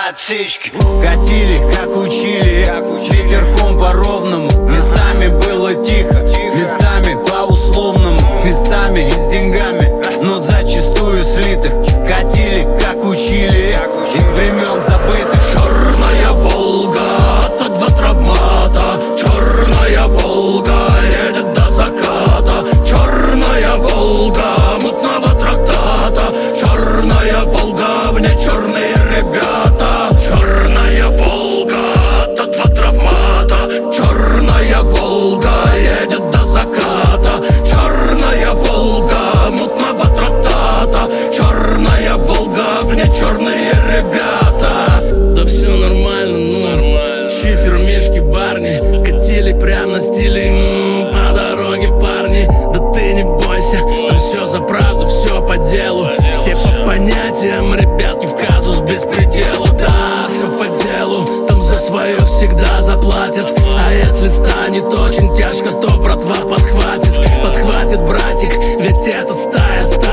отсечки. Катили, как учили, с ветерком по-ровному. Местами было тихо, местами по-условному, местами и с деньгами, но зачастую слитых. Катили, как учили, из времен забытых. Черная Волга, это два травмата. Черная Волга едет до заката. Черная Волга мутного трактата. Черная Волга, в ней черные ребята. Черная Волга, это два травмата. Черная Волга едет до заката. Черная Волга мутного трактата. Черная Волга, в ней черные ребята. Да все нормально, ну Чифер, Мишки, Барни катили прямо на стиле по дороге, парни. Да ты не бойся, там все за правду, все по делу. Все по понятиям, ребятки в казус беспределу. Да, все по делу, там за свое всегда заплатят. А если станет очень тяжко, то братва подхватит. Подхватит братик, ведь это стая.